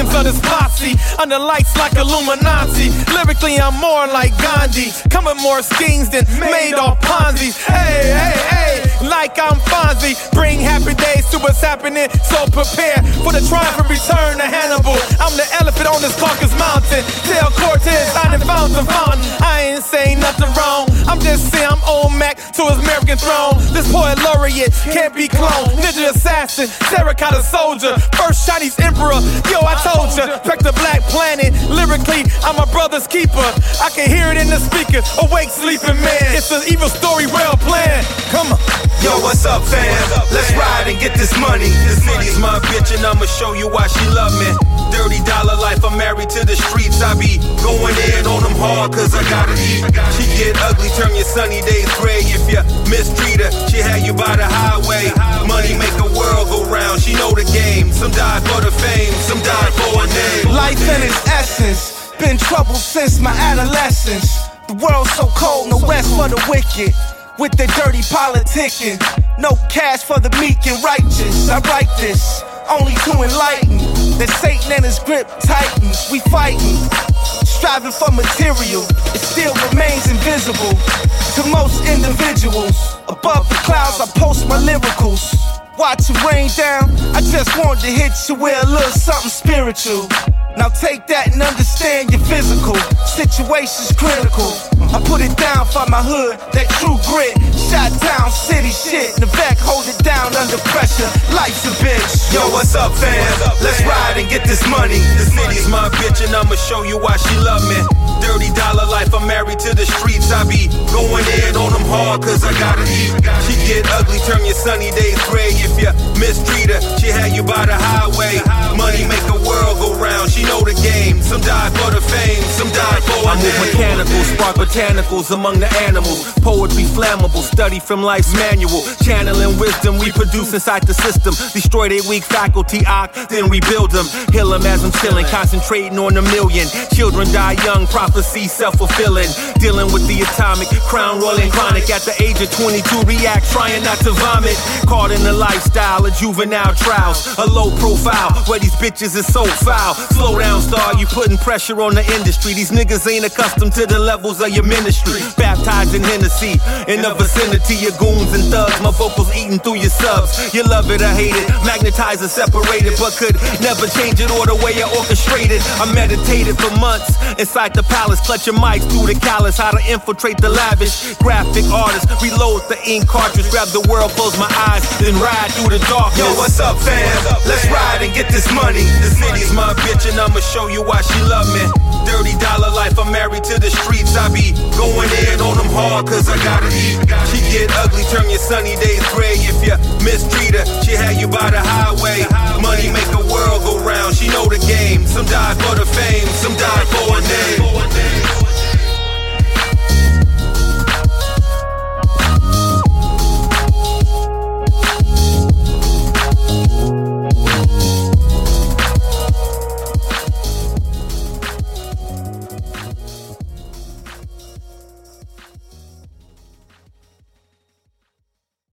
volumes of this posse. Under lights like Illuminati. Lyrically, I'm more like Gandhi. Coming more schemes than Madoff Ponzi. Hey, hey, hey, like I'm Fonzie. Bring happy days to what's happening. So prepare for the triumph and return to Hannibal. I'm the elephant on this Caucasus Mountain. Tell Cortez I done found some fountain. I ain't saying nothing wrong. I'm just saying I'm old Mac to his American throne. This poet laureate can't be cloned. Ninja assassin, terracotta soldier, first Chinese emperor. Yo, I told ya, wreck the black planet. Lyrically, I'm my brother's keeper. I can hear it in the speaker. Awake, sleeping man. It's an evil story, well planned. Come on. Yo, what's up, fam? Let's ride and get this money. This city's my bitch and I'ma show you why she love me. $30 life, I'm married to the streets. I be going in on them hard cause I gotta eat. She get ugly, turn your sunny days gray. If you mistreat her, she had you by the highway. Money make the world go round, she know the game. Some died for the fame, some died for a name. Life in its essence, been troubled since my adolescence. The world's so cold, no rest for the wicked. With their dirty politicking, no cash for the meek and righteous. I write this only to enlighten that Satan and his grip tightens. We fighting, striving for material. It still remains invisible to most individuals. Above the clouds, I post my lyricals. Watch it rain down. I just wanted to hit you with a little something spiritual. Now take that and understand your physical situation's critical. I put it down for my hood, that true grit. Shot down city shit, the back hold it down under pressure. Life's a bitch. Yo, what's up, fam? Let's ride and get this money. This city's my bitch and I'ma show you why she love me. $30 life, I'm married to the streets. I be going in on them hard cause I gotta eat. She get ugly, turn your sunny days gray. If you mistreat her, she had you by the highway. Money make the world go round, she know the game. Some died for the fame, some died for a name. I move mechanical, spark botanicals among the animals. Poetry flammable, study from life's manual. Channeling wisdom we produce inside the system. Destroy their weak faculty, then rebuild them. Heal them as I'm chilling, concentrating on the million. Children die young, prophecy self-fulfilling. Dealing with the atomic, crown rolling chronic. At the age of 22, react, trying not to vomit. Caught in the lifestyle of juvenile trials. A low profile, where these bitches is so foul. Slow down, star, you putting pressure on the industry. These niggas ain't accustomed to the levels of your ministry. Baptized in Hennessy, in the vicinity of goons and thugs. My vocals eating through your subs. You love it or hate it, magnetized and separated, but could never change it or the way I orchestrated. I meditated for months inside the palace, clutching mics through the callous. How to infiltrate the lavish graphic artist, reload the ink cartridge, grab the world, close my eyes, then ride through the darkness. Yo, what's up, fam? Let's ride and get this money. The city's my bitch and I'ma show you why she love me. $30 life, I'm married to the streets. I be going in on them hard cause I gotta eat. She get ugly, turn your sunny days gray. If you mistreat her, she had you by the highway. Money make the world go round, she know the game. Some died for the